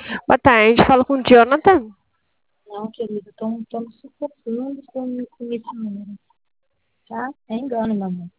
Boa tarde, falo com o Jonathan. Não, querido, estão me sufocando com esse número, tá? É engano, meu amor.